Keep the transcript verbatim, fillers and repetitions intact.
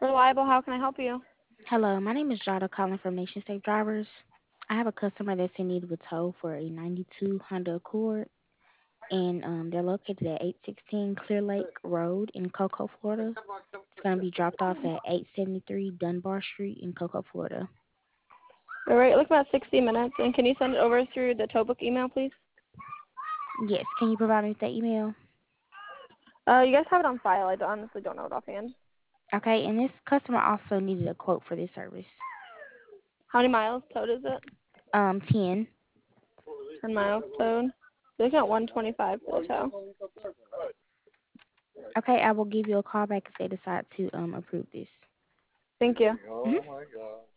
Reliable, how can I help you? Hello, my name is Jada calling from Nation Safe Drivers. I have a customer that's in need of a tow for a ninety-two Honda Accord, and um, they're located at eight sixteen Clear Lake Road in Cocoa, Florida. It's going to be dropped off at eight seventy-three Dunbar Street in Cocoa, Florida. All right, look about sixty minutes, and can you send it over through the tow book email, please? Yes, can you provide me with that email? Uh, you guys have it on file. I honestly don't know it offhand. Okay, and this customer also needed a quote for this service. How many miles towed is it? Um, ten. ten miles towed. You're looking at one twenty-five for the tow. Okay, I will give you a call back if they decide to um approve this. Thank you. Mhm.